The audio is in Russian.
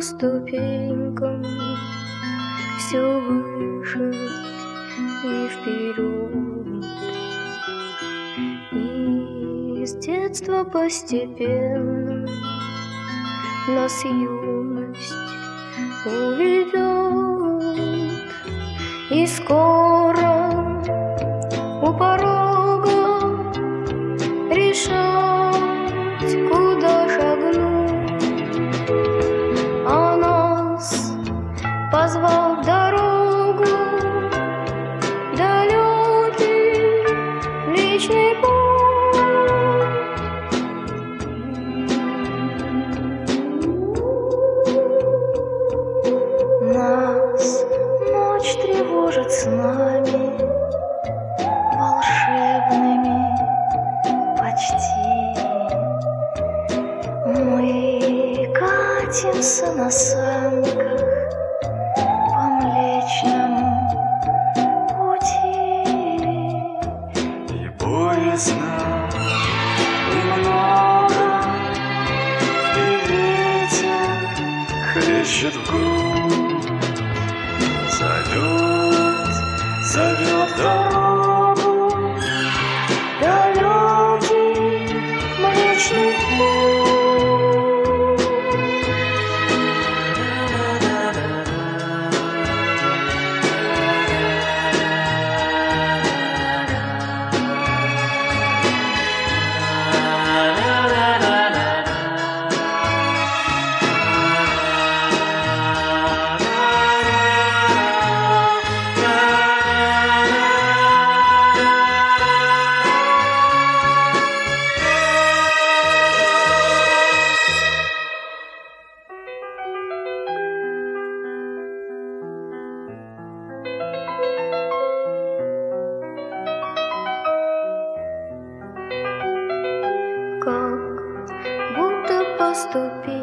ступенькам все выше и вперед. И с детства постепенно нас юность уведет, и скоро у порога решать, куда шагнуть. А нас позвал в дорогу далекий Млечный Путь. Нас ночь тревожит снами волшебными почти. Мы катимся на санках по Млечному пути. И боязно, и много, и ветер хлещет в грудь. Зовет дорогу далекий Млечный Путь. Как будто по ступенькам